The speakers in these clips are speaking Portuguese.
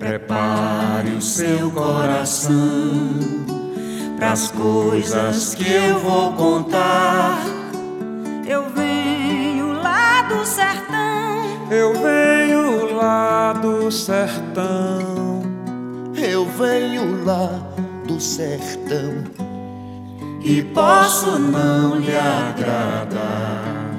Prepare o seu coração pras coisas que eu vou contar. Eu venho lá do sertão, Eu venho lá do sertão. Eu venho lá do sertão E posso não lhe agradar.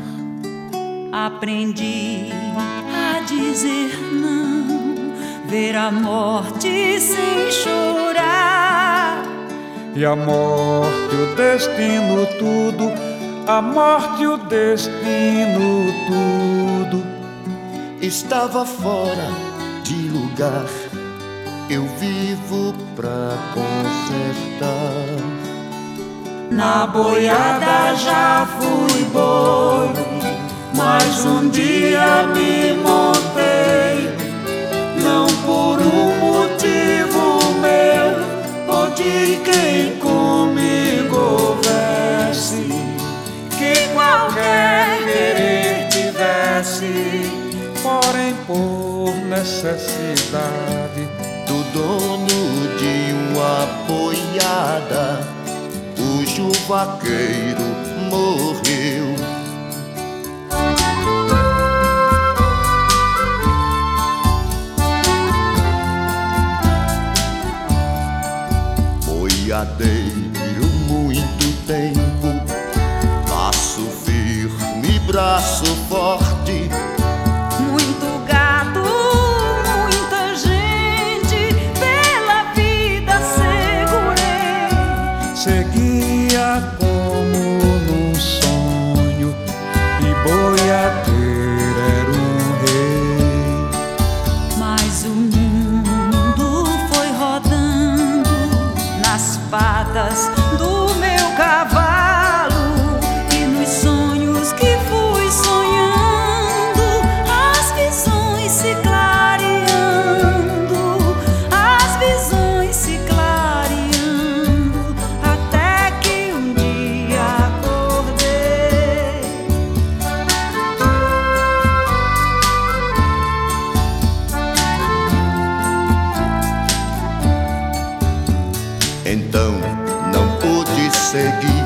aprendi a dizer não, ver a morte sem chorar. E a morte, o destino, tudo. A morte, o destino, tudo. estava fora de lugar. Eu vivo pra consertar. Na boiada já fui boi, mas um dia me montei. Não por um motivo meu ou de quem comigo houvesse, que qualquer querer tivesse, porém por necessidade Do dono de uma boiada, cujo vaqueiro morreu. Boiadeiro muito tempo, passo firme, braço forte. Muito gado, muita gente, pela vida segurei. seguia como num sonho, e boiadeiro era um rei. Mas o mundo foi rodando nas patas do meu cavalo, e nos sonhos que fui sonhando, as visões se clareando, as visões se clareando, até que um dia acordei. Então não pude seguir,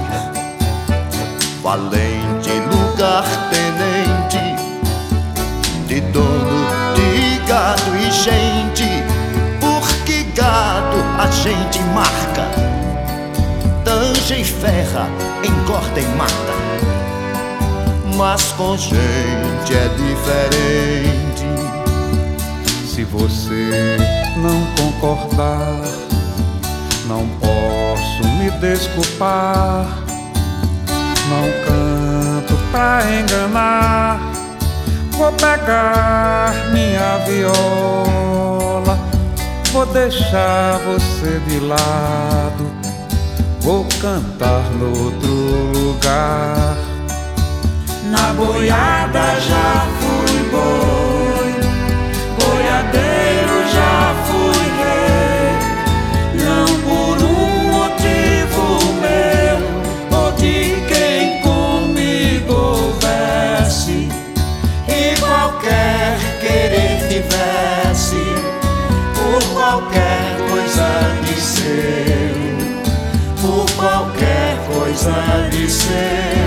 valente lugar-tenente, de dono de gado e gente, porque gado a gente marca, tanja e ferra, engorda e mata, mas com gente é diferente. Se você não concordar, não posso me desculpar. Não canto pra enganar. Vou pegar minha viola, vou deixar você de lado, vou cantar noutro lugar. Na boiada já fui boi, boiadeiro já fui rei. Não por um motivo meu ou de quem comigo houvesse, E qualquer querer tivesse, por qualquer coisa de ser, por qualquer coisa de ser.